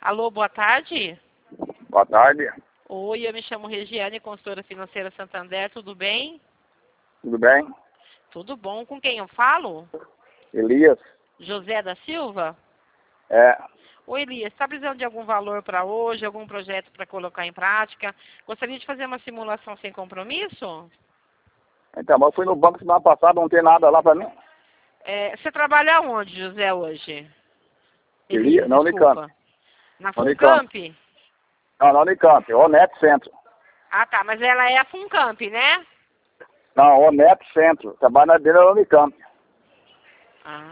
Alô, boa tarde. Boa tarde, Oi, eu me chamo Regiane, consultora financeira Santander, tudo bem? tudo bem? Tudo bom, com quem eu falo? Elias? José da Silva? É, Oi, Elias, está precisando de algum valor para hoje, algum projeto para colocar em prática? Gostaria de fazer uma simulação sem compromisso? então, mas eu fui no banco semana passada, não tem nada lá pra mim. Você trabalha onde, José, hoje? Elias, Elias, na Unicamp. desculpa. Na Unicamp. Funcamp? Não, na Unicamp, Onet Centro. Ah, tá, mas ela é a Funcamp, né? Não, Onet Centro, trabalho na dele na Unicamp. Ah.